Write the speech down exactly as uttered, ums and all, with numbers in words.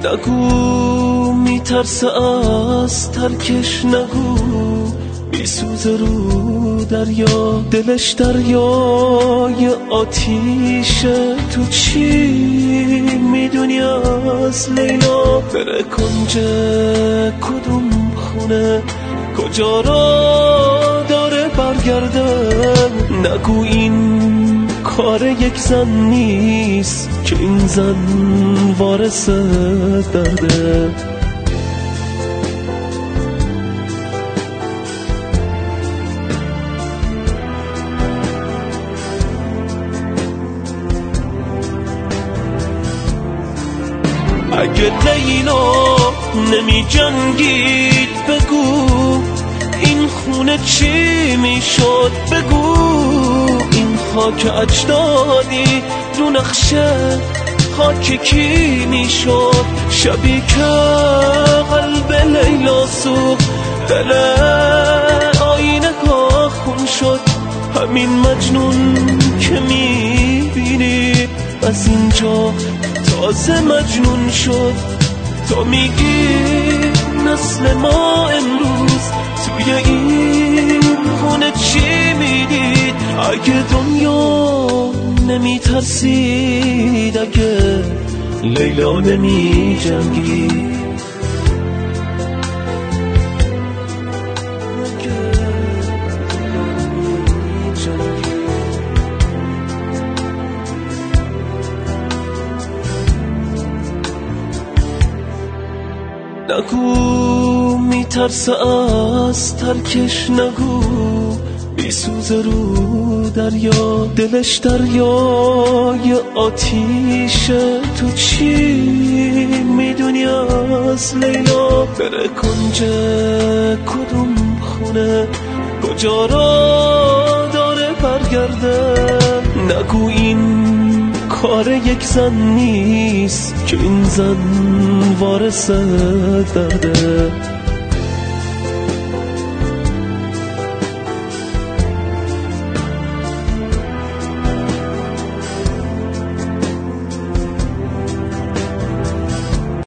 نگو میترسه از ترکش، نگو میسوزه رو دریا، دلش دریای آتیشه. تو چی میدونی از لیلا؟ بره کنج کدوم خونه، کجا را داره برگرده؟ نگو این کار یک زن نیست که این زن وارث درده. اگه لیلا نمی جنگید بگو این خونه چی میشد؟ بگو این خاک اجدادی رو نقشه خاک کی میشد؟ شبی که قلب لیلا سوخت، دل آینه ها خون شد. همین مجنون که میبینی از اینجا تازه مجنون شد. تو میگی نسل ما امروز توی این خونه چی میدید؟ اگه دنیا نمیترسید، اگه لیلا نمی جنگید، نگو میترسه از ترکش، نگو میسوزه رو دریا، دلش دریای آتیشه. تو چی میدونی از لیلا؟ بره کنج کدوم خونه، کجا را داره برگرده؟ نگو این کار یک زن نیست که این زن وارث درده.